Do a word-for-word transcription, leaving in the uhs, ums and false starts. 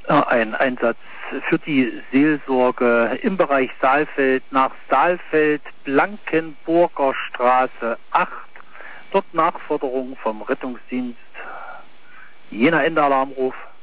Ein Einsatz für die Seelsorge im Bereich Saalfeld nach Saalfeld, Blankenburger Straße acht. Dort Nachforderung vom Rettungsdienst. Jener Endalarmruf